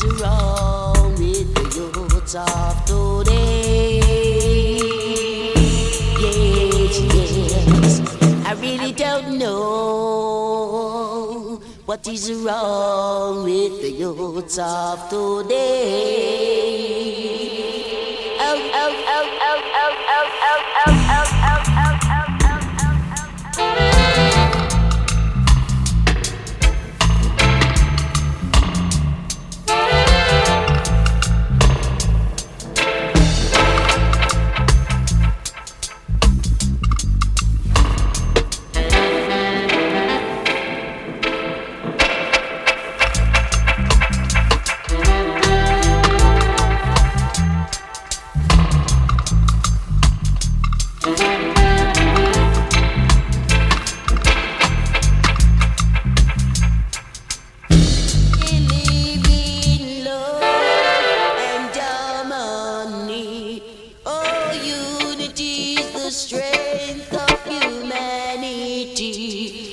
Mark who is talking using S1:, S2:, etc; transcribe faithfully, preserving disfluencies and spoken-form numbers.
S1: is wrong with the youths of today? Yes, yes, I really don't know what is wrong with the youths of today. Oh, oh, oh, oh, oh, oh, oh, oh, oh, oh, oh, oh, oh, oh. Strength of humanity.